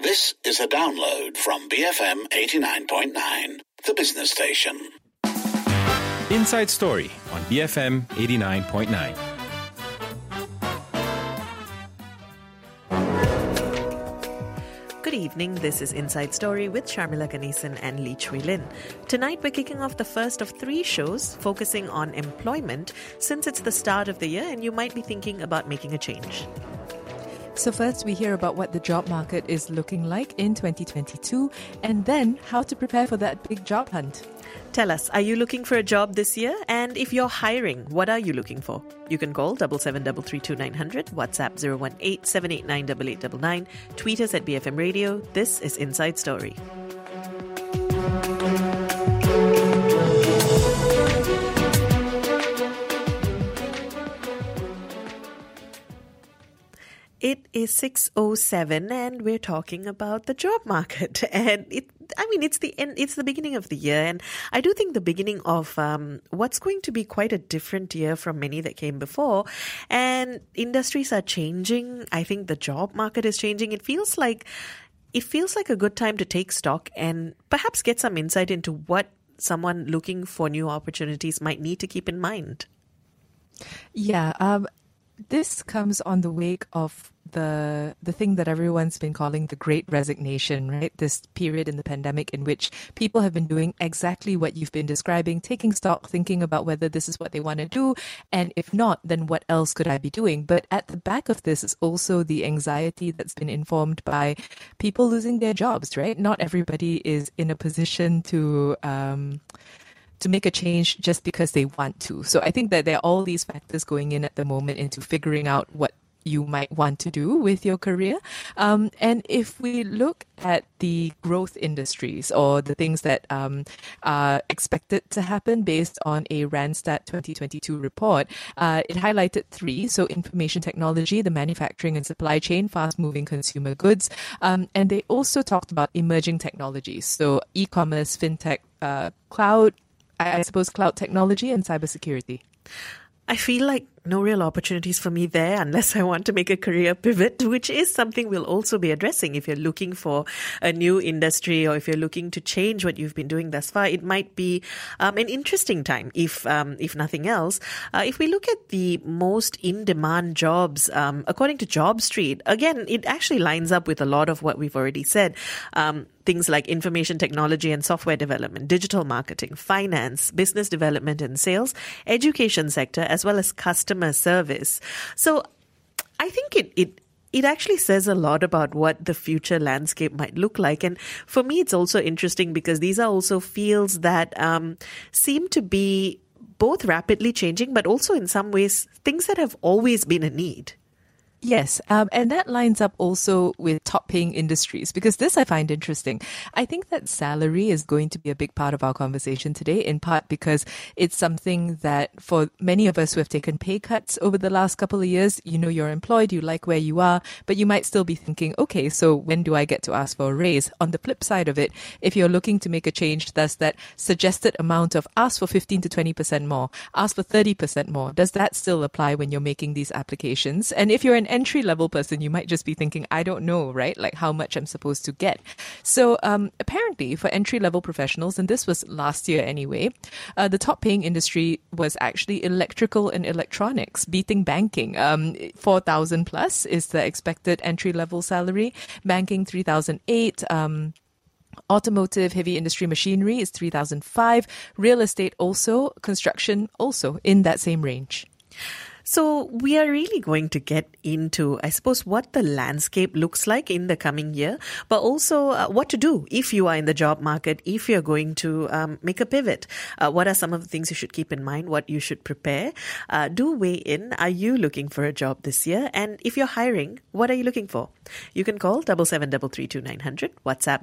This is a download from BFM 89.9, the business station. Inside Story on BFM 89.9. Good evening, this is Inside Story with Sharmila Ganesan and Lee Chui Lin. Tonight we're kicking off the first of 3 shows focusing on employment since it's the start of the year and you might be thinking about making a change. So first we hear about what the job market is looking like in 2022 and then how to prepare for that big job hunt. Tell us, are you looking for a job this year? And if you're hiring, what are you looking for? You can call 77332900, WhatsApp 018-789-8899, tweet us at BFM Radio. This is Inside Story. It is 6:07 and we're talking about the job market. And it's the beginning of the year, and I do think the beginning of what's going to be quite a different year from many that came before. And industries are changing. I think the job market is changing. It feels like a good time to take stock and perhaps get some insight into what someone looking for new opportunities might need to keep in mind. Yeah, this comes on the wake of the thing that everyone's been calling the Great Resignation, right? This period in the pandemic in which people have been doing exactly what you've been describing, taking stock, thinking about whether this is what they want to do, and if not, then what else could I be doing? But at the back of this is also the anxiety that's been informed by people losing their jobs, right? Not everybody is in a position to make a change just because they want to. So I think that there are all these factors going in at the moment into figuring out what you might want to do with your career. And if we look at the growth industries or the things that are expected to happen based on a Randstad 2022 report, it highlighted 3. So information technology, the manufacturing and supply chain, fast-moving consumer goods. And they also talked about emerging technologies. So e-commerce, fintech, cloud, I suppose cloud technology and cybersecurity. I feel like no real opportunities for me there unless I want to make a career pivot, which is something we'll also be addressing. If you're looking for a new industry or if you're looking to change what you've been doing thus far, it might be an interesting time, if nothing else. If we look at the most in-demand jobs, according to JobStreet, again, it actually lines up with a lot of what we've already said. Things like information technology and software development, digital marketing, finance, business development and sales, education sector, as well as customer service. So I think it actually says a lot about what the future landscape might look like. And for me, it's also interesting because these are also fields that seem to be both rapidly changing, but also in some ways things that have always been a need. Yes, and that lines up also with top-paying industries, because this I find interesting. I think that salary is going to be a big part of our conversation today, in part because it's something that for many of us who have taken pay cuts over the last couple of years, you're employed, you like where you are, but you might still be thinking, okay, so when do I get to ask for a raise? On the flip side of it, if you're looking to make a change, does that suggested amount of ask for 15 to 20% more, ask for 30% more, does that still apply when you're making these applications? And if you're an entry-level person, you might just be thinking, I don't know, right? Like how much I'm supposed to get. So apparently for entry-level professionals, and this was last year anyway, the top-paying industry was actually electrical and electronics, beating banking. 4,000 plus is the expected entry-level salary. Banking, 3,008. Automotive, heavy industry machinery is 3,005. Real estate also, construction also in that same range. So we are really going to get into, I suppose, what the landscape looks like in the coming year, but also what to do if you are in the job market, if you're going to make a pivot. What are some of the things you should keep in mind, what you should prepare? Do weigh in. Are you looking for a job this year? And if you're hiring, what are you looking for? You can call 77332900, WhatsApp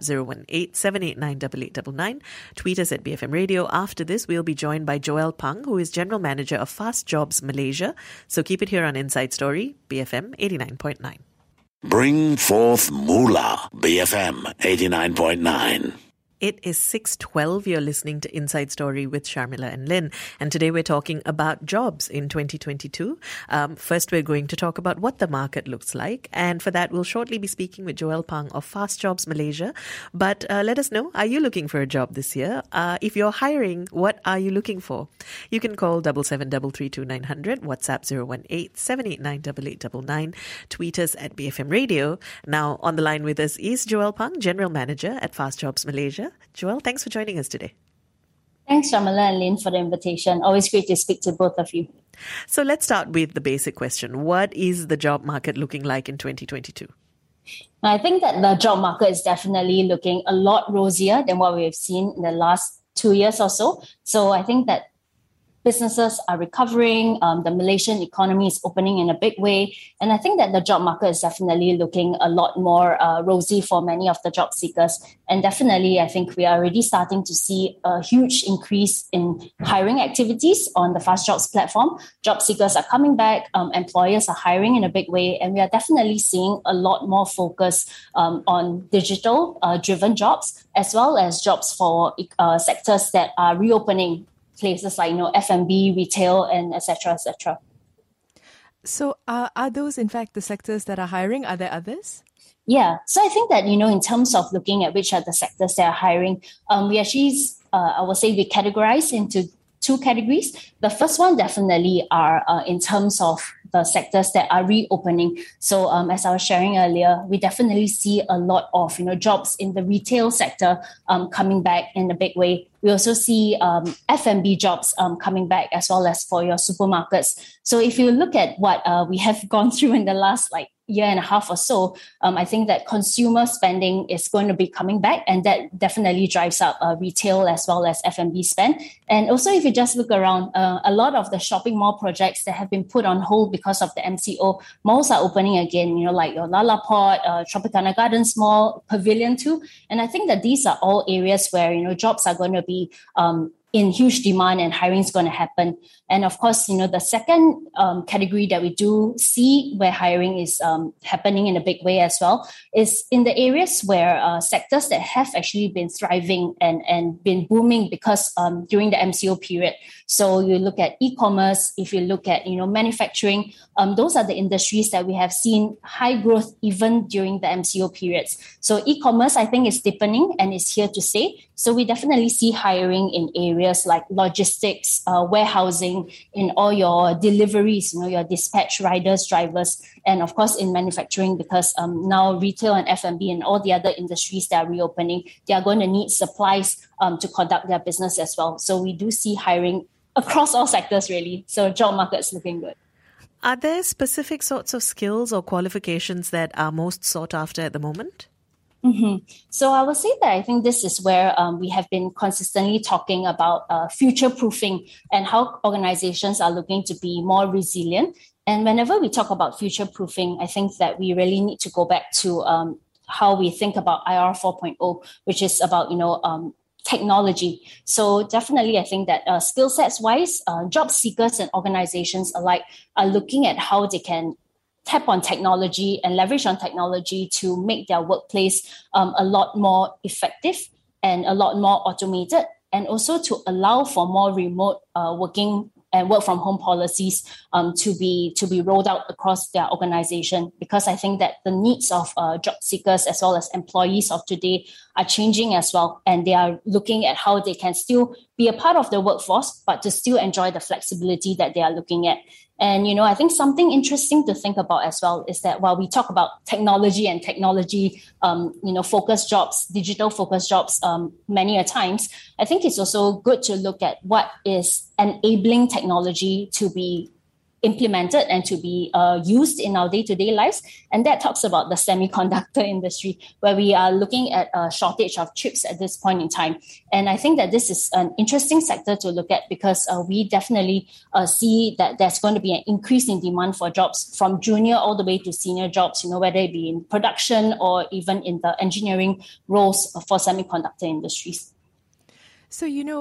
018-789-8899, tweet us at BFM Radio. After this, we'll be joined by Joel Pang, who is General Manager of Fast Jobs Malaysia. So keep it here on Inside Story, BFM 89.9. Bring forth Moolah, BFM 89.9. It is 6:12. You're listening to Inside Story with Sharmila and Lynn. And today we're talking about jobs in 2022. First, we're going to talk about what the market looks like. And for that, we'll shortly be speaking with Joel Pang of Fast Jobs Malaysia. But let us know, are you looking for a job this year? If you're hiring, what are you looking for? You can call 77332900, WhatsApp 018-789-8899, tweet us at BFM Radio. Now, on the line with us is Joel Pang, General Manager at Fast Jobs Malaysia. Joel, thanks for joining us today. Thanks, Sharmila and Lynn, for the invitation. Always great to speak to both of you. So let's start with the basic question. What is the job market looking like in 2022? I think that the job market is definitely looking a lot rosier than what we've seen in the last 2 years or so. So I think that businesses are recovering. The Malaysian economy is opening in a big way. And I think that the job market is definitely looking a lot more rosy for many of the job seekers. And definitely, I think we are already starting to see a huge increase in hiring activities on the Fast Jobs platform. Job seekers are coming back. Employers are hiring in a big way. And we are definitely seeing a lot more focus on digital-driven jobs, as well as jobs for sectors that are reopening, places like F&B, retail, and etc., etc. So are those, in fact, the sectors that are hiring? Are there others? Yeah. So I think that, in terms of looking at which are the sectors that are hiring, we actually, I would say we categorize into two categories. The first one definitely are in terms of the sectors that are reopening. So as I was sharing earlier, we definitely see a lot of jobs in the retail sector coming back in a big way. We also see F&B jobs coming back, as well as for your supermarkets. So if you look at what we have gone through in the last year and a half or so, I think that consumer spending is going to be coming back, and that definitely drives up retail as well as F&B spend. And also, if you just look around, a lot of the shopping mall projects that have been put on hold because of the MCO, malls are opening again, like your Lalaport, Tropicana Gardens Mall, Pavilion 2. And I think that these are all areas where, jobs are going to be in huge demand and hiring is going to happen. And of course, the second category that we do see where hiring is happening in a big way as well is in the areas where sectors that have actually been thriving and been booming because during the MCO period. So you look at e-commerce, if you look at, manufacturing, those are the industries that we have seen high growth even during the MCO periods. So e-commerce, I think, is deepening and is here to stay. So we definitely see hiring in areas like logistics, warehousing, in all your deliveries, your dispatch riders, drivers, and of course in manufacturing, because now retail and F&B and all the other industries that are reopening, they are going to need supplies to conduct their business as well. So we do see hiring across all sectors really. So job market's looking good. Are there specific sorts of skills or qualifications that are most sought after at the moment? Mm-hmm. So I would say that I think this is where we have been consistently talking about future-proofing and how organizations are looking to be more resilient. And whenever we talk about future-proofing, I think that we really need to go back to how we think about IR 4.0, which is about, technology. So definitely, I think that skill sets wise, job seekers and organizations alike are looking at how they can tap on technology and leverage on technology to make their workplace a lot more effective and a lot more automated, and also to allow for more remote working and work from home policies to be rolled out across their organization. Because I think that the needs of job seekers as well as employees of today are changing as well, and they are looking at how they can still be a part of the workforce, but to still enjoy the flexibility that they are looking at. And, I think something interesting to think about as well is that while we talk about technology and technology, focused jobs, digital focused jobs, many a times, I think it's also good to look at what is enabling technology to be implemented and to be used in our day-to-day lives. And that talks about the semiconductor industry, where we are looking at a shortage of chips at this point in time. And I think that this is an interesting sector to look at, because we definitely see that there's going to be an increase in demand for jobs from junior all the way to senior jobs, whether it be in production or even in the engineering roles for semiconductor industries. So,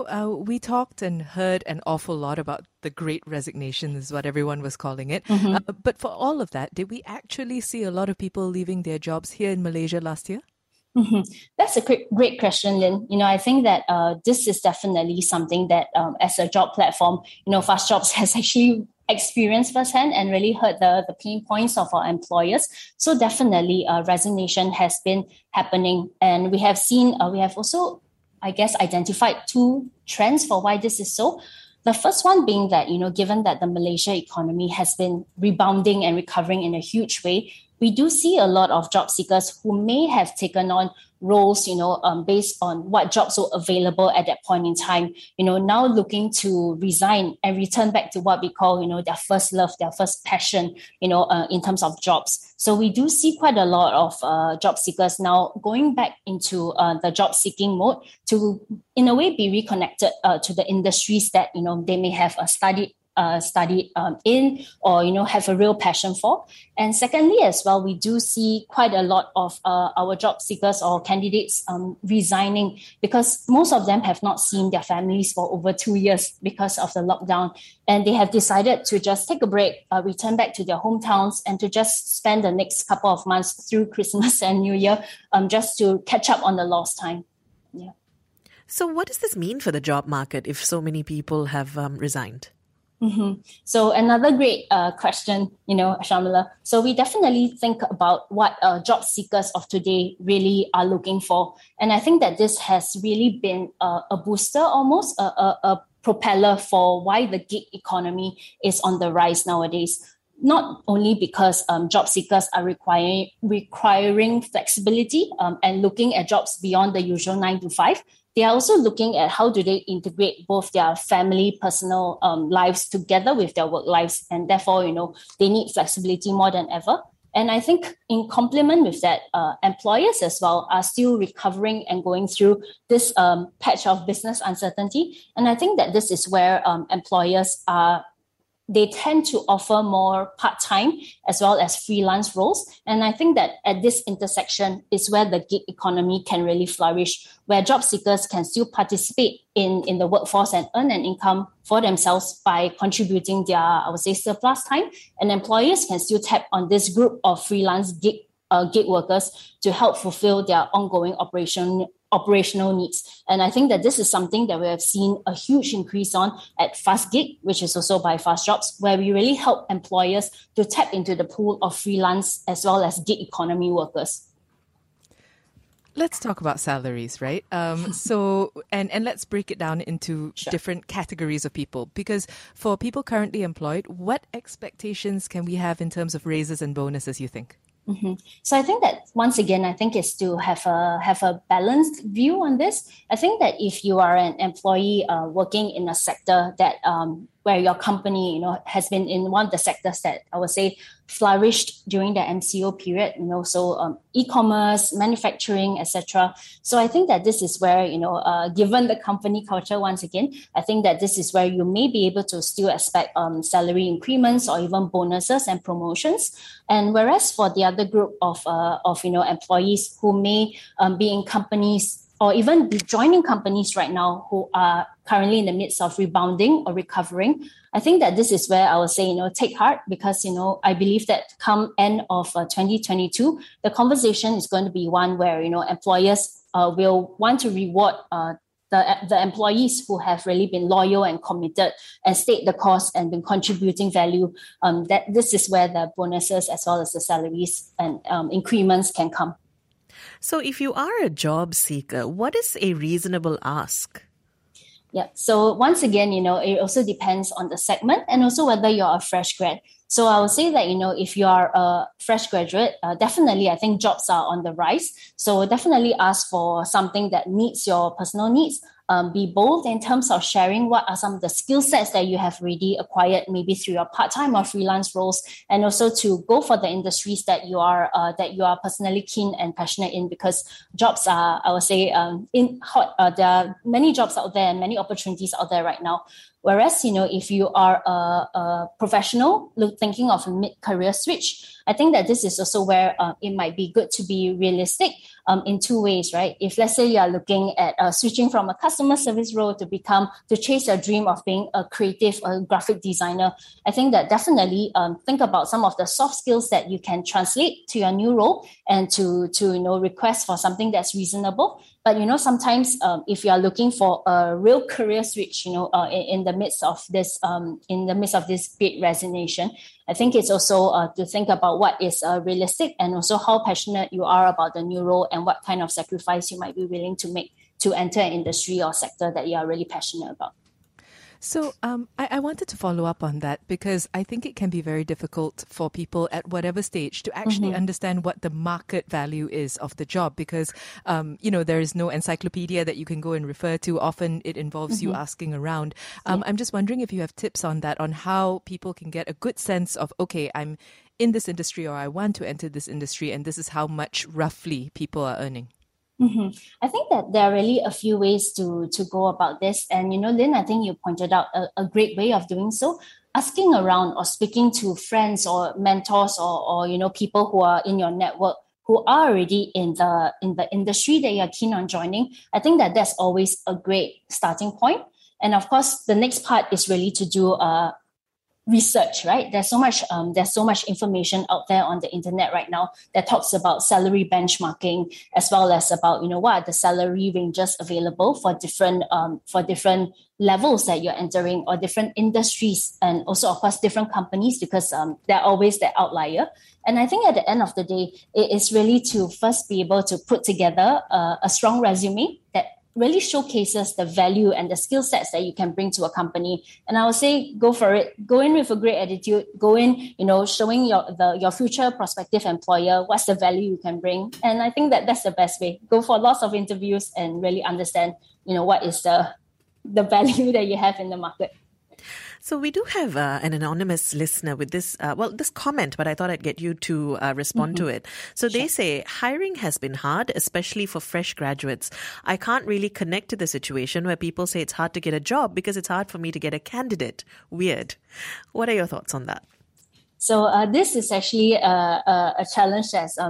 we talked and heard an awful lot about the Great Resignation, is what everyone was calling it. Mm-hmm. But for all of that, did we actually see a lot of people leaving their jobs here in Malaysia last year? That's a great question, Lynn. I think that this is definitely something that as a job platform, Fast Jobs has actually experienced firsthand and really heard the pain points of our employers. So definitely resignation has been happening. And we have also, I guess, identified two trends for why this is so. The first one being that, given that the Malaysia economy has been rebounding and recovering in a huge way, we do see a lot of job seekers who may have taken on roles, based on what jobs were available at that point in time, now looking to resign and return back to what we call, their first love, their first passion, in terms of jobs. So we do see quite a lot of job seekers now going back into the job seeking mode to, in a way, be reconnected to the industries that, they may have studied in or have a real passion for. And secondly as well, we do see quite a lot of our job seekers or candidates resigning because most of them have not seen their families for over 2 years because of the lockdown, and they have decided to just take a break, return back to their hometowns and to just spend the next couple of months through Christmas and New Year just to catch up on the lost time. Yeah. So what does this mean for the job market if so many people have resigned? So another great question, Shamila. So we definitely think about what job seekers of today really are looking for. And I think that this has really been a booster, almost a propeller for why the gig economy is on the rise nowadays. Not only because job seekers are requiring flexibility and looking at jobs beyond the usual 9 to 5, they are also looking at how do they integrate both their family, personal lives together with their work lives. And therefore, they need flexibility more than ever. And I think in complement with that, employers as well are still recovering and going through this patch of business uncertainty. And I think that this is where employers they tend to offer more part-time as well as freelance roles. And I think that at this intersection is where the gig economy can really flourish, where job seekers can still participate in the workforce and earn an income for themselves by contributing their, I would say, surplus time. And employers can still tap on this group of freelance gig workers to help fulfill their ongoing operational needs. And I think that this is something that we have seen a huge increase on at Fast Gig, which is also by Fast Jobs, where we really help employers to tap into the pool of freelance as well as gig economy workers. Let's talk about salaries, right? So let's break it down into different categories of people. Because for people currently employed, what expectations can we have in terms of raises and bonuses, you think? So I think that once again, I think is to have a balanced view on this. I think that if you are an employee working in a sector that where your company has been in one of the sectors that I would say flourished during the MCO period, so e-commerce, manufacturing, etc. So I think that this is where given the company culture, once again, I think that this is where you may be able to still expect salary increments or even bonuses and promotions. And whereas for the other group of employees who may be in companies or even be joining companies right now who are currently in the midst of rebounding or recovering, I think that this is where I would say, take heart, because, I believe that come end of 2022, the conversation is going to be one where, employers will want to reward the employees who have really been loyal and committed and stayed the course and been contributing value. That this is where the bonuses as well as the salaries and increments can come. So if you are a job seeker, what is a reasonable ask? Yeah. So once again, it also depends on the segment and also whether you're a fresh grad. So I would say that, if you are a fresh graduate, definitely I think jobs are on the rise. So definitely ask for something that meets your personal needs. Be bold in terms of sharing what are some of the skill sets that you have already acquired, maybe through your part-time or freelance roles, and also to go for the industries that you are personally keen and passionate in, because jobs are, I would say, there are many jobs out there and many opportunities out there right now. Whereas, if you are a professional thinking of a mid-career switch, I think that this is also where it might be good to be realistic in two ways, right? If let's say you are looking at switching from a customer service role to chase your dream of being a creative or graphic designer, I think that definitely think about some of the soft skills that you can translate to your new role and to request for something that's reasonable. But sometimes if you are looking for a real career switch, in the midst of this great resignation, I think it's also to think about what is realistic and also how passionate you are about the new role and what kind of sacrifice you might be willing to make to enter an industry or sector that you are really passionate about. So I wanted to follow up on that because I think it can be very difficult for people at whatever stage to actually understand what the market value is of the job because, there is no encyclopedia that you can go and refer to. Often it involves you asking around. I'm just wondering if you have tips on that, on how people can get a good sense of, okay, I'm in this industry or I want to enter this industry and this is how much roughly people are earning. I think that there are really a few ways to go about this. And, Lynn, I think you pointed out a great way of doing so. Asking around or speaking to friends or mentors or people who are in your network who are already in the industry that you're keen on joining. I think that that's always a great starting point. And of course, the next part is really to do research, right? There's so much information out there on the internet right now that talks about salary benchmarking as well as about what are the salary ranges available for different levels that you're entering or different industries and also of course different companies because they're always the outlier. And I think at the end of the day, it is really to first be able to put together a strong resume that really showcases the value and the skill sets that you can bring to a company. And I would say, go for it. Go in with a great attitude. Go in, showing your future prospective employer what's the value you can bring. And I think that that's the best way. Go for lots of interviews and really understand, what is the value that you have in the market. So we do have an anonymous listener with this comment, but I thought I'd get you to respond to it. So they say, hiring has been hard, especially for fresh graduates. I can't really connect to the situation where people say it's hard to get a job because it's hard for me to get a candidate. Weird. What are your thoughts on that? So this is actually a challenge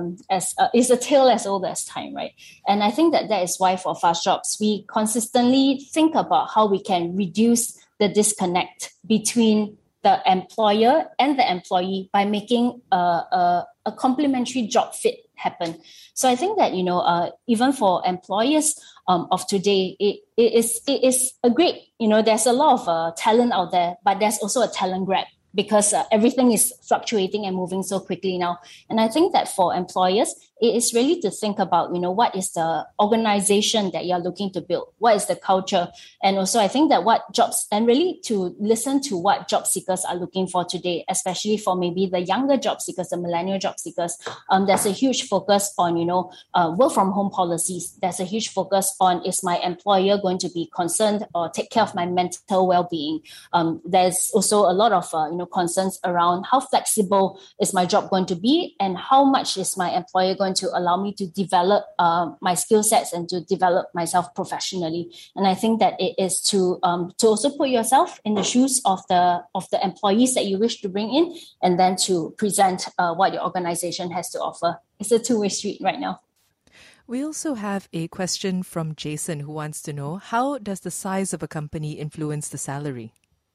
is a tale as old as time, right? And I think that is why for Fast Jobs, we consistently think about how we can reduce the disconnect between the employer and the employee by making a complementary job fit happen. So I think that, even for employers of today, it is a great, there's a lot of talent out there, but there's also a talent grab because everything is fluctuating and moving so quickly now. And I think that for employers, it is really to think about, what is the organization that you're looking to build? What is the culture? And also I think that and really to listen to what job seekers are looking for today, especially for maybe the younger job seekers, the millennial job seekers. There's a huge focus on, work from home policies. There's a huge focus on, is my employer going to be concerned or take care of my mental well-being? There's also a lot of, concerns around how flexible is my job going to be and how much is my employer going to allow me to develop my skill sets and to develop myself professionally. And I think that it is to also put yourself in the shoes of the employees that you wish to bring in and then to present what your organization has to offer. It's a two-way street right now. We also have a question from Jason who wants to know, how does the size of a company influence the salary?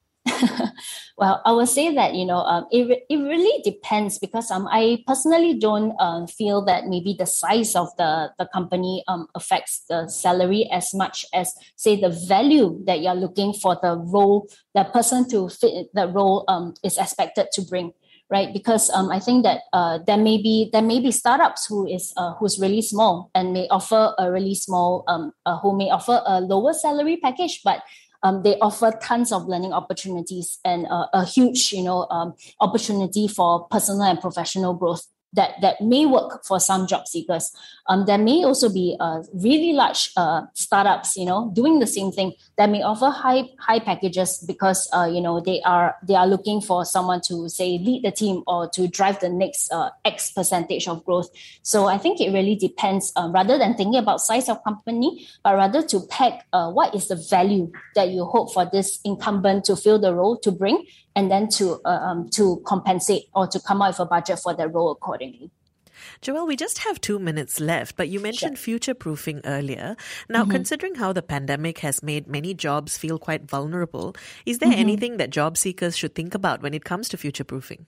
Well, I would say that, it really depends because I personally don't feel that maybe the size of the company affects the salary as much as, say, the value that you're looking for the role, the person to fit the role is expected to bring. Right, because I think that there may be startups who's really small and may offer a really small who may offer a lower salary package, but they offer tons of learning opportunities and a huge opportunity for personal and professional growth. that may work for some job seekers. There may also be really large startups, doing the same thing that may offer high packages because they are looking for someone to say lead the team or to drive the next X percentage of growth. So I think it really depends, rather than thinking about size of company, but rather to peg what is the value that you hope for this incumbent to fill the role to bring, and then to compensate or to come out with a budget for that role accordingly. Joelle, we just have 2 minutes left, but you mentioned future-proofing earlier. Now, considering how the pandemic has made many jobs feel quite vulnerable, is there anything that job seekers should think about when it comes to future-proofing?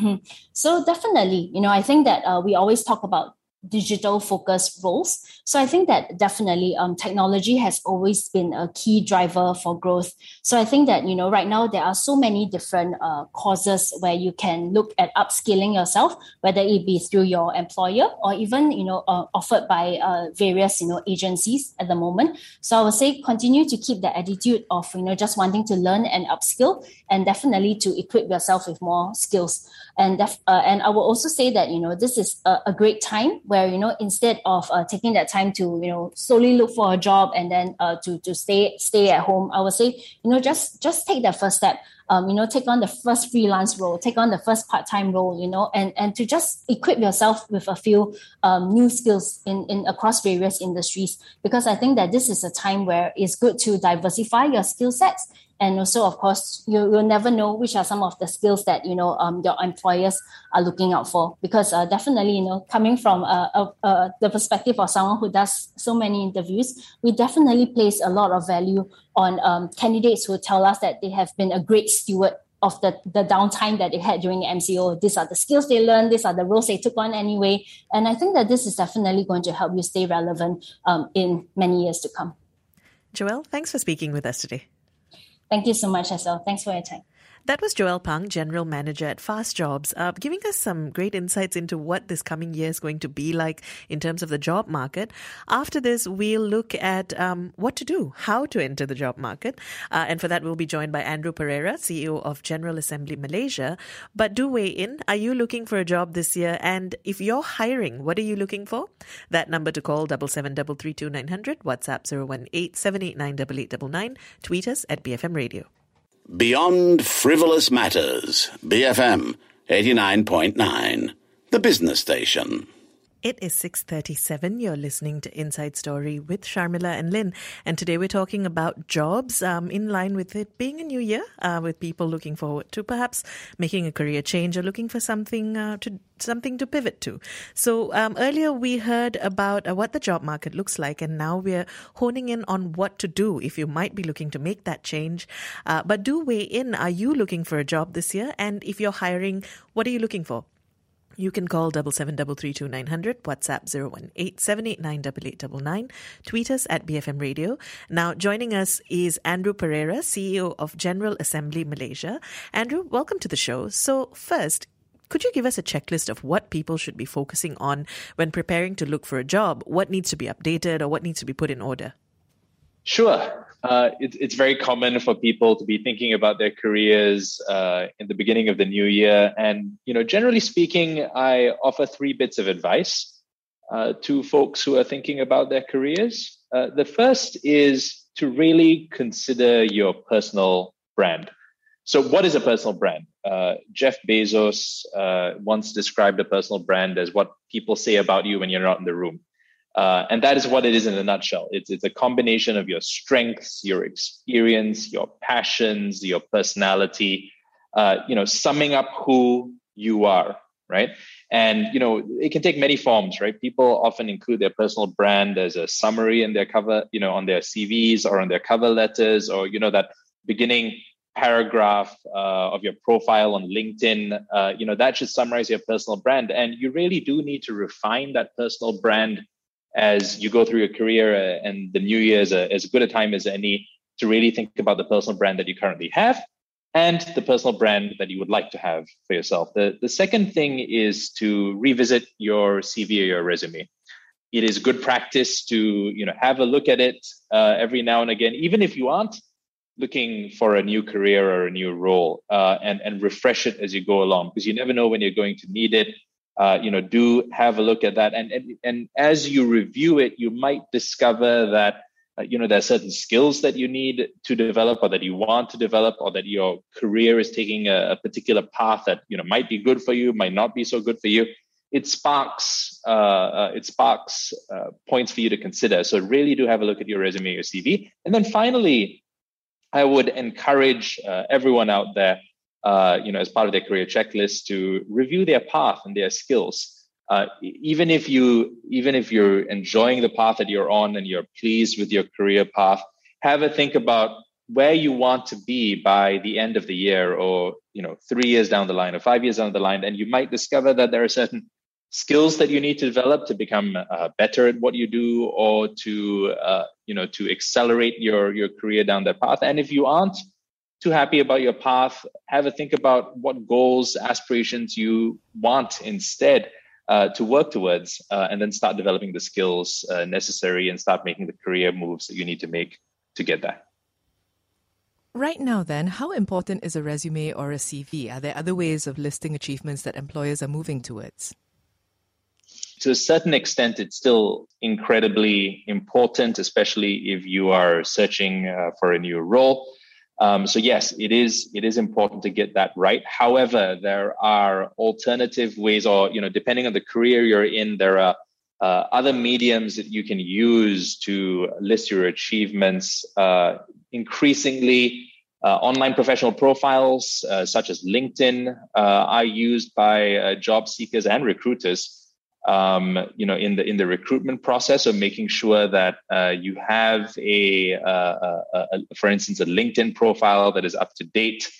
So definitely, I think that we always talk about digital focused roles. So I think that definitely technology has always been a key driver for growth. So I think that, right now there are so many different causes where you can look at upskilling yourself, whether it be through your employer or even, offered by various, agencies at the moment. So I would say continue to keep the attitude of, just wanting to learn and upskill, and definitely to equip yourself with more skills. And I will also say that, this is a great time where, instead of taking that time to, slowly look for a job and then to stay at home, I would say, just take that first step. Take on the first freelance role, take on the first part-time role, and to just equip yourself with a few new skills in across various industries. Because I think that this is a time where it's good to diversify your skill sets. And also, of course, you'll never know which are some of the skills that, your employers are looking out for. Because definitely, coming from the perspective of someone who does so many interviews, we definitely place a lot of value on candidates who tell us that they have been a great steward of the downtime that they had during MCO. These are the skills they learned. These are the roles they took on anyway. And I think that this is definitely going to help you stay relevant in many years to come. Joelle, thanks for speaking with us today. Thank you so much, Estelle. Thanks for your time. That was Joelle Pang, General Manager at Fast Jobs, giving us some great insights into what this coming year is going to be like in terms of the job market. After this, we'll look at what to do, how to enter the job market. And for that, we'll be joined by Andrew Pereira, CEO of General Assembly Malaysia. But do weigh in. Are you looking for a job this year? And if you're hiring, what are you looking for? That number to call, 77332900, WhatsApp 018-789-8899, tweet us at BFM Radio. Beyond Frivolous Matters, BFM 89.9, the business station. It is 6:37. You're listening to Inside Story with Sharmila and Lynn. And today we're talking about jobs in line with it being a new year, with people looking forward to perhaps making a career change or looking for something to pivot to. So earlier we heard about what the job market looks like, and now we're honing in on what to do if you might be looking to make that change. But do weigh in. Are you looking for a job this year? And if you're hiring, what are you looking for? You can call 77332900, WhatsApp 018-789-8899, tweet us at BFM Radio. Now, joining us is Andrew Pereira, CEO of General Assembly Malaysia. Andrew, welcome to the show. So first, could you give us a checklist of what people should be focusing on when preparing to look for a job? What needs to be updated or what needs to be put in order? Sure. It's very common for people to be thinking about their careers in the beginning of the new year. And, generally speaking, I offer 3 bits of advice to folks who are thinking about their careers. The first is to really consider your personal brand. So what is a personal brand? Jeff Bezos once described a personal brand as what people say about you when you're not in the room. And that is what it is in a nutshell. It's a combination of your strengths, your experience, your passions, your personality, summing up who you are, right? And, it can take many forms, right? People often include their personal brand as a summary in their cover, on their CVs or on their cover letters, or, that beginning paragraph of your profile on LinkedIn, that should summarize your personal brand. And you really do need to refine that personal brand as you go through your career, and the new year is as good a time as any to really think about the personal brand that you currently have and the personal brand that you would like to have for yourself. The second thing is to revisit your CV or your resume. It is good practice to have a look at it every now and again, even if you aren't looking for a new career or a new role, and refresh it as you go along, because you never know when you're going to need it. do have a look at that. And as you review it, you might discover that, there are certain skills that you need to develop or that you want to develop, or that your career is taking a particular path that, might be good for you, might not be so good for you. It sparks points for you to consider. So really do have a look at your resume, your CV. And then finally, I would encourage everyone out there, as part of their career checklist, to review their path and their skills. Even if you're enjoying the path that you're on and you're pleased with your career path, have a think about where you want to be by the end of the year, or 3 years down the line or 5 years down the line. And you might discover that there are certain skills that you need to develop to become better at what you do, or to accelerate your career down that path. And if you aren't too happy about your path, have a think about what goals, aspirations you want instead to work towards, and then start developing the skills necessary and start making the career moves that you need to make to get there. Right now, then, how important is a resume or a CV? Are there other ways of listing achievements that employers are moving towards? To a certain extent, it's still incredibly important, especially if you are searching for a new role. So yes, it is important to get that right. However, there are alternative ways, or, depending on the career you're in, there are other mediums that you can use to list your achievements. Increasingly, online professional profiles such as LinkedIn are used by job seekers and recruiters. In the recruitment process, of making sure that you have for instance, a LinkedIn profile that is up to date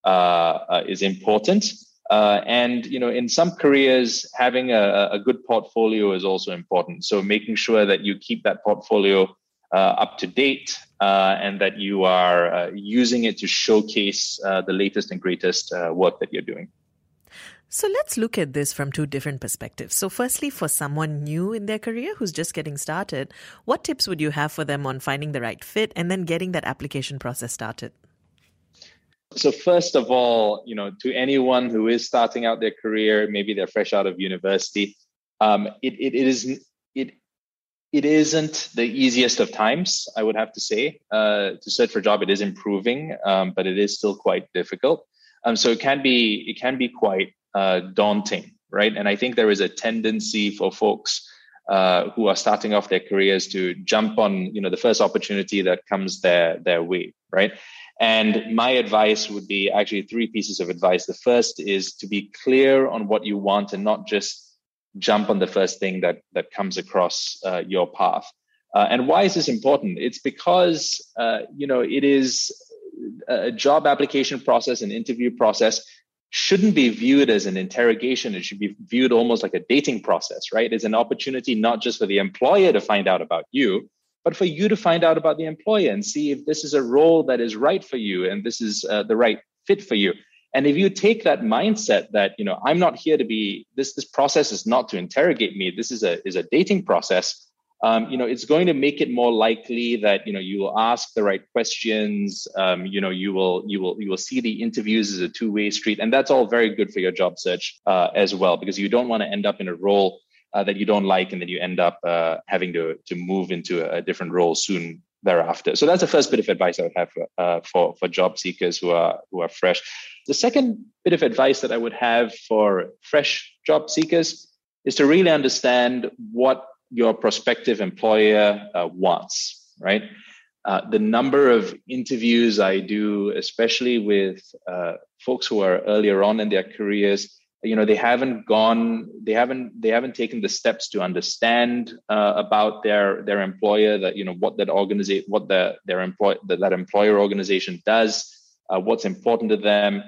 is important. And in some careers, having a good portfolio is also important. So making sure that you keep that portfolio up to date, and that you are using it to showcase the latest and greatest work that you're doing. So let's look at this from two different perspectives. So firstly, for someone new in their career who's just getting started, what tips would you have for them on finding the right fit and then getting that application process started? So first of all, to anyone who is starting out their career, maybe they're fresh out of university, it isn't the easiest of times, I would have to say. To search for a job, it is improving, but it is still quite difficult. So it can be quite daunting, right? And I think there is a tendency for folks who are starting off their careers to jump on, the first opportunity that comes their way, right? And my advice would be actually 3 pieces of advice. The first is to be clear on what you want and not just jump on the first thing that comes across your path. And why is this important? It's because, it is a job application process, an interview process shouldn't be viewed as an interrogation. It should be viewed almost like a dating process, right? It's an opportunity not just for the employer to find out about you, but for you to find out about the employer and see if this is a role that is right for you and this is the right fit for you. And if you take that mindset that, I'm not here to be, this process is not to interrogate me, this is a dating process, it's going to make it more likely that, you will ask the right questions. You will see the interviews as a two-way street. And that's all very good for your job search as well, because you don't want to end up in a role that you don't like, and then you end up having to move into a different role soon thereafter. So that's the first bit of advice I would have for job seekers who are fresh. The second bit of advice that I would have for fresh job seekers is to really understand what your prospective employer wants, right? The number of interviews I do, especially with folks who are earlier on in their careers, they haven't taken the steps to understand about their employer, that what that organization, what that employer organization does, what's important to them.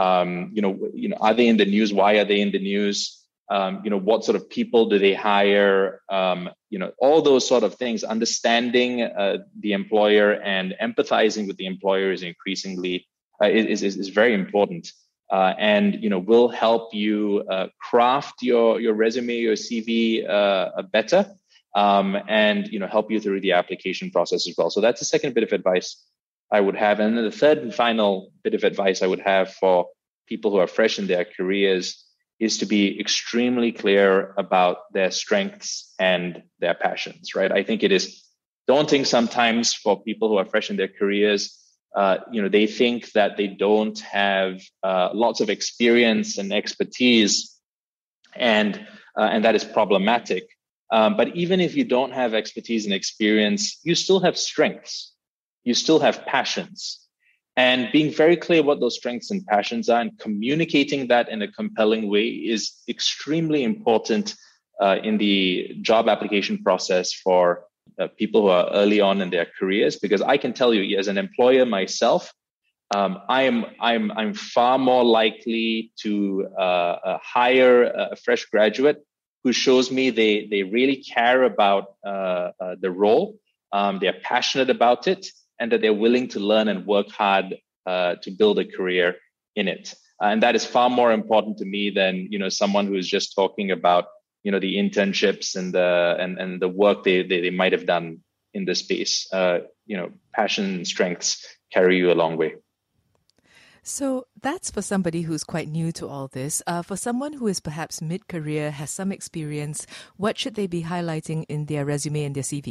Are they in the news? Why are they in the news? What sort of people do they hire? All those sort of things. Understanding the employer and empathizing with the employer is increasingly is very important, and will help you craft your resume, your CV better, and help you through the application process as well. So that's the second bit of advice I would have, and then the third and final bit of advice I would have for people who are fresh in their careers is to be extremely clear about their strengths and their passions, right? I think it is daunting sometimes for people who are fresh in their careers. They think that they don't have lots of experience and expertise, and that is problematic. But even if you don't have expertise and experience, you still have strengths. You still have passions. And being very clear what those strengths and passions are and communicating that in a compelling way is extremely important in the job application process for people who are early on in their careers. Because I can tell you, as an employer myself, I'm far more likely to hire a fresh graduate who shows me they really care about the role, they're passionate about it, and that they're willing to learn and work hard to build a career in it. And that is far more important to me than someone who is just talking about the internships and the work they might have done in this space. Passion and strengths carry you a long way. So that's for somebody who's quite new to all this. For someone who is perhaps mid-career, has some experience, what should they be highlighting in their resume and their CV?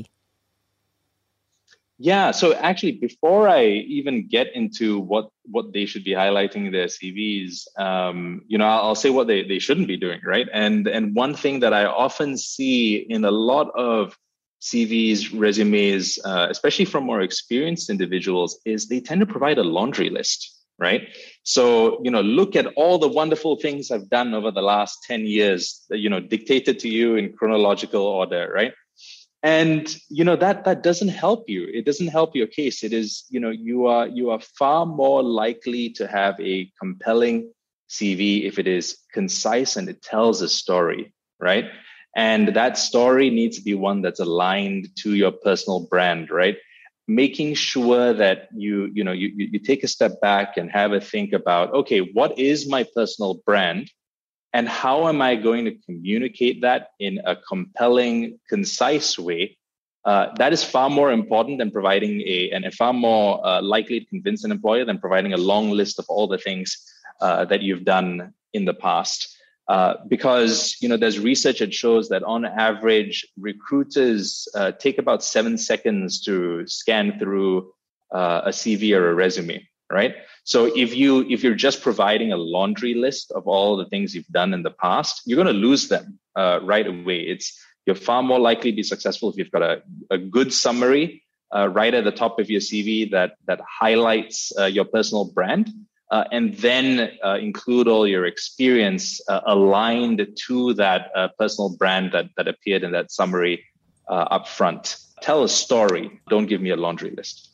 Yeah, so actually, before I even get into what they should be highlighting in their CVs, I'll say what they shouldn't be doing, right? And one thing that I often see in a lot of CVs, resumes, especially from more experienced individuals, is they tend to provide a laundry list, right? So, look at all the wonderful things I've done over the last 10 years, dictated to you in chronological order, right? And, that doesn't help you. It doesn't help your case. It is, you are far more likely to have a compelling CV if it is concise and it tells a story, right? And that story needs to be one that's aligned to your personal brand, right? Making sure that you take a step back and have a think about, okay, what is my personal brand? And how am I going to communicate that in a compelling, concise way? That is far more important than providing and far more likely to convince an employer than providing a long list of all the things that you've done in the past. Because, there's research that shows that on average, recruiters take about 7 seconds to scan through a CV or a resume, right? So if you're just providing a laundry list of all the things you've done in the past, you're going to lose them right away. You're far more likely to be successful if you've got a good summary right at the top of your CV that highlights your personal brand, and then include all your experience aligned to that personal brand that appeared in that summary up front. Tell a story. Don't give me a laundry list.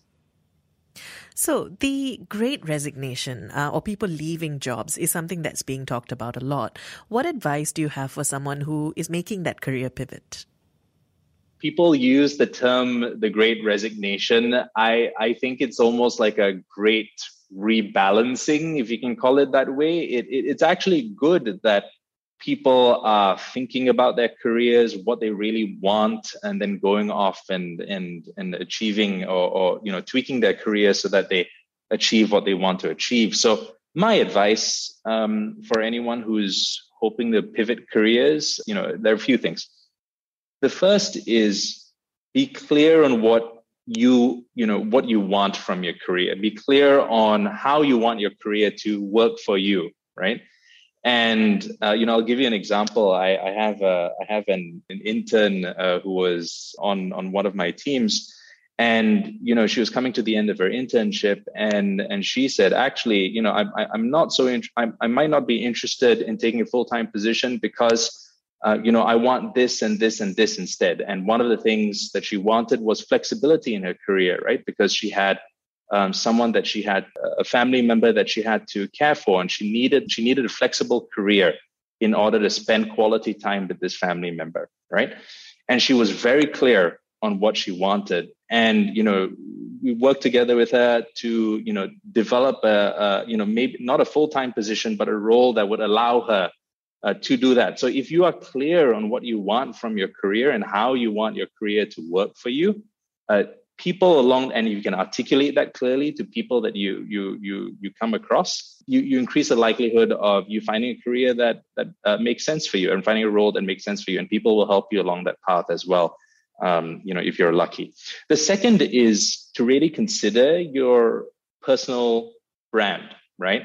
So the Great Resignation or people leaving jobs is something that's being talked about a lot. What advice do you have for someone who is making that career pivot? People use the term the Great Resignation. I think it's almost like a great rebalancing, if you can call it that way. It's actually good that people are thinking about their careers, what they really want, and then going off and achieving or tweaking their career so that they achieve what they want to achieve. So my advice for anyone who's hoping to pivot careers, there are a few things. The first is be clear on what you want from your career. Be clear on how you want your career to work for you, right? And I'll give you an example. I have an intern who was on one of my teams, and she was coming to the end of her internship, and she said, actually, I'm not so I might not be interested in taking a full-time position because I want this and this and this instead. And one of the things that she wanted was flexibility in her career, right? Because she had someone that she had, a family member that she had to care for, and she needed a flexible career in order to spend quality time with this family member, right? And she was very clear on what she wanted. And, we worked together with her to, develop maybe not a full-time position, but a role that would allow her to do that. So if you are clear on what you want from your career and how you want your career to work for you, people along, and you can articulate that clearly to people that you come across, you increase the likelihood of you finding a career that makes sense for you and finding a role that makes sense for you, and people will help you along that path as well. If you're lucky. The second is to really consider your personal brand, right?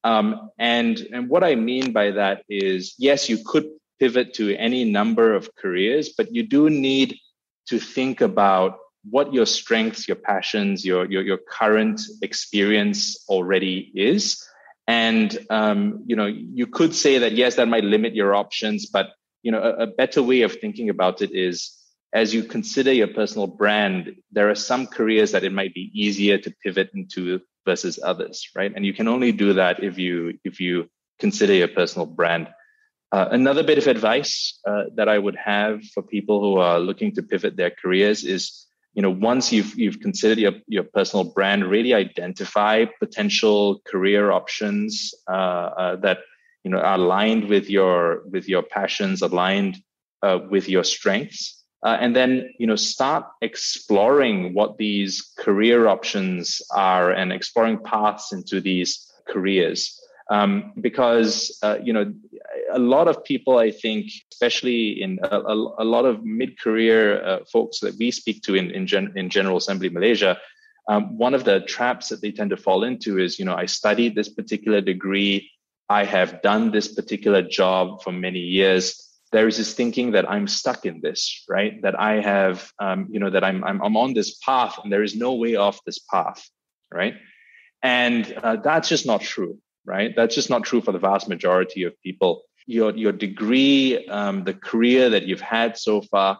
And what I mean by that is, yes, you could pivot to any number of careers, but you do need to think about what your strengths, your passions, your current experience already is. And, you could say that, yes, that might limit your options, but, a better way of thinking about it is, as you consider your personal brand, there are some careers that it might be easier to pivot into versus others, right? And you can only do that if you consider your personal brand. Another bit of advice that I would have for people who are looking to pivot their careers is, once you've considered your personal brand, really identify potential career options that are aligned with your passions, aligned with your strengths. And then, start exploring what these career options are and exploring paths into these careers. Because, a lot of people, I think, especially in a lot of mid-career folks that we speak to in General Assembly Malaysia, one of the traps that they tend to fall into is, I studied this particular degree, I have done this particular job for many years. There is this thinking that I'm stuck in this, right? That I have, that I'm on this path and there is no way off this path, right? And that's just not true, right? That's just not true for the vast majority of people. Your degree, the career that you've had so far,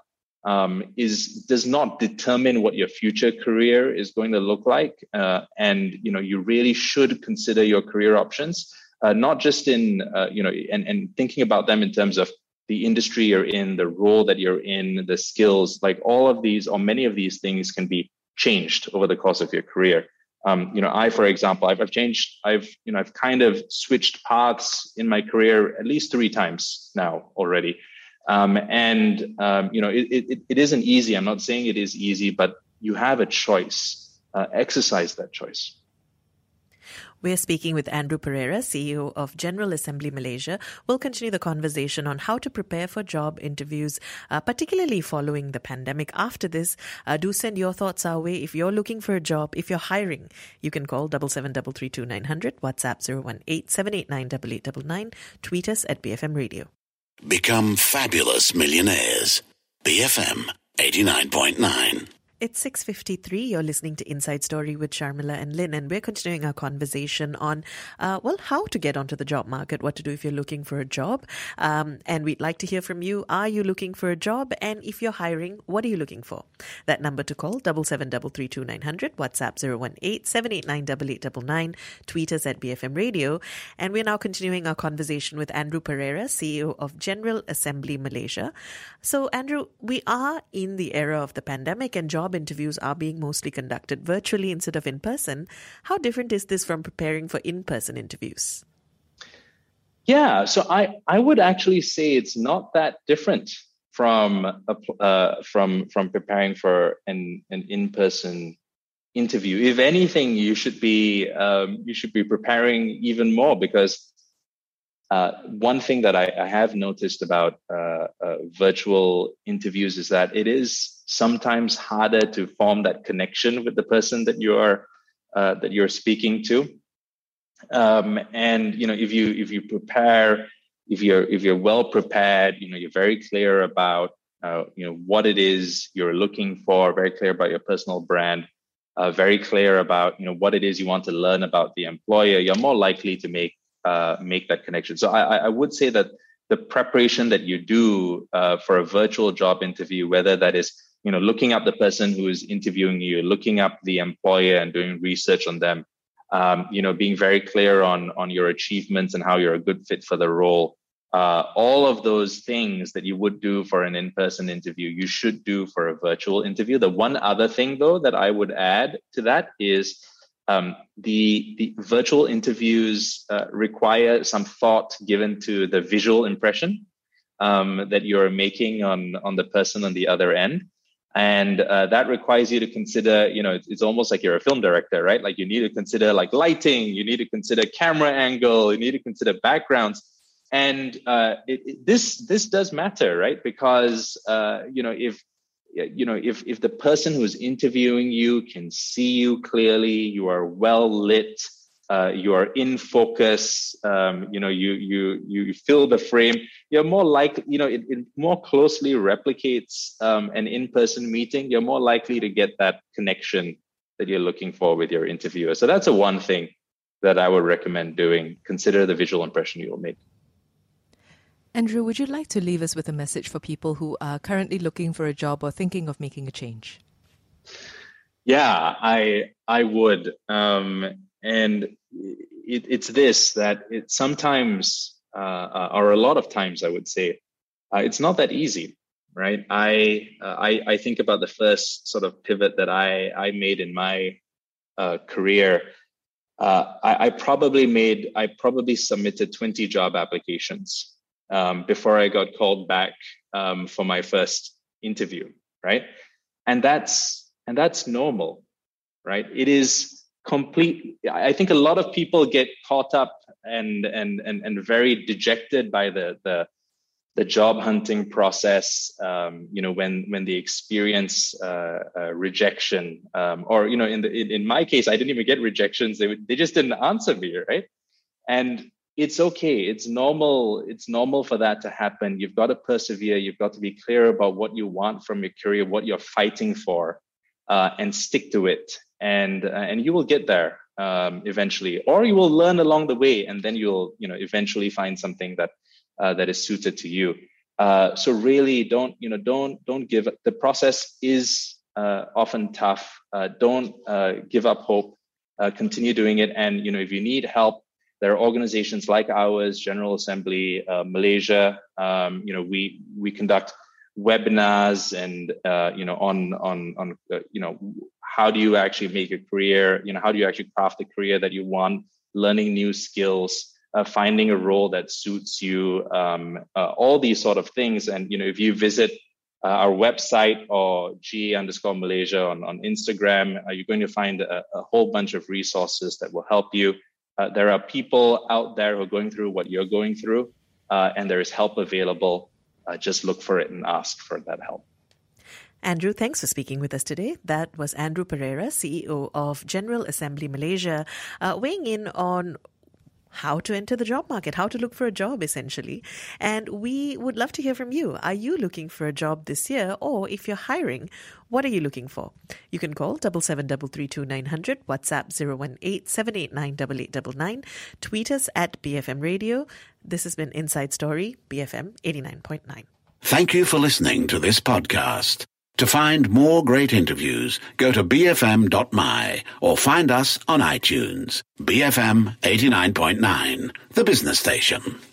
does not determine what your future career is going to look like. And you really should consider your career options, not just in and thinking about them in terms of the industry you're in, the role that you're in, the skills, like all of these or many of these things can be changed over the course of your career. I, for example, I've kind of switched paths in my career at least 3 times now already. It isn't easy. I'm not saying it is easy, but you have a choice. Exercise that choice. We're speaking with Andrew Pereira, CEO of General Assembly Malaysia. We'll continue the conversation on how to prepare for job interviews, particularly following the pandemic. After this, do send your thoughts our way. If you're looking for a job, if you're hiring, you can call 77332900, WhatsApp 018-789-8899, tweet us at BFM Radio. Become fabulous millionaires. BFM 89.9. It's 6:53. You're listening to Inside Story with Sharmila and Lynn, and we're continuing our conversation on, how to get onto the job market, what to do if you're looking for a job. And we'd like to hear from you. Are you looking for a job? And if you're hiring, what are you looking for? That number to call, 77332900, WhatsApp 018-789-8899, tweet us at BFM Radio. And we're now continuing our conversation with Andrew Pereira, CEO of General Assembly Malaysia. So, Andrew, we are in the era of the pandemic and job interviews are being mostly conducted virtually instead of in person. How different is this from preparing for in-person interviews? Yeah, so I would actually say it's not that different from preparing for an in-person interview. If anything, you should be preparing even more, because one thing that I have noticed about virtual interviews is that it is sometimes harder to form that connection with the person that you're speaking to. And if you prepare, if you're well prepared, you're very clear about what it is you're looking for, very clear about your personal brand, very clear about what it is you want to learn about the employer, you're more likely to make that connection. So I would say that the preparation that you do for a virtual job interview, whether that is looking up the person who is interviewing you, looking up the employer and doing research on them, being very clear on your achievements and how you're a good fit for the role, all of those things that you would do for an in-person interview, you should do for a virtual interview. The one other thing, though, that I would add to that is the virtual interviews require some thought given to the visual impression that you're making on the person on the other end. And that requires you to consider, it's almost like you're a film director, right? Like you need to consider like lighting, you need to consider camera angle, you need to consider backgrounds. And this does matter, right? Because, if the person who's interviewing you can see you clearly, you are well lit, you are in focus, you fill the frame, you're more likely, it more closely replicates an in-person meeting. You're more likely to get that connection that you're looking for with your interviewer. So that's one thing that I would recommend doing. Consider the visual impression you will make. Andrew, would you like to leave us with a message for people who are currently looking for a job or thinking of making a change? Yeah, I would. And it's this, that it sometimes, or a lot of times, I would say, it's not that easy, right? I think about the first sort of pivot that I made in my career. I probably submitted 20 job applications before I got called back for my first interview, right? And that's normal, right? It is complete. I think a lot of people get caught up and very dejected by the job hunting process. When they experience rejection, or in my case, I didn't even get rejections. They just didn't answer me, right? And it's okay. It's normal. It's normal for that to happen. You've got to persevere. You've got to be clear about what you want from your career, what you're fighting for, and stick to it. And you will get there eventually, or you will learn along the way, and then you'll eventually find something that is suited to you. So really, don't give up. The process is often tough. Don't give up hope. Continue doing it, and if you need help, there are organizations like ours, General Assembly Malaysia. We conduct webinars and on how do you actually make a career, how do you actually craft the career that you want, learning new skills, finding a role that suits you, all these sort of things. And if you visit our website or GA_Malaysia on Instagram, you're going to find a whole bunch of resources that will help you. There are people out there who are going through what you're going through, and there is help available. Just look for it and ask for that help. Andrew, thanks for speaking with us today. That was Andrew Pereira, CEO of General Assembly Malaysia, weighing in on how to enter the job market, how to look for a job, essentially. And we would love to hear from you. Are you looking for a job this year? Or if you're hiring, what are you looking for? You can call 77332900, WhatsApp 018-789-8899, tweet us at BFM Radio. This has been Inside Story, BFM 89.9. Thank you for listening to this podcast. To find more great interviews, go to bfm.my or find us on iTunes. BFM 89.9, the business station.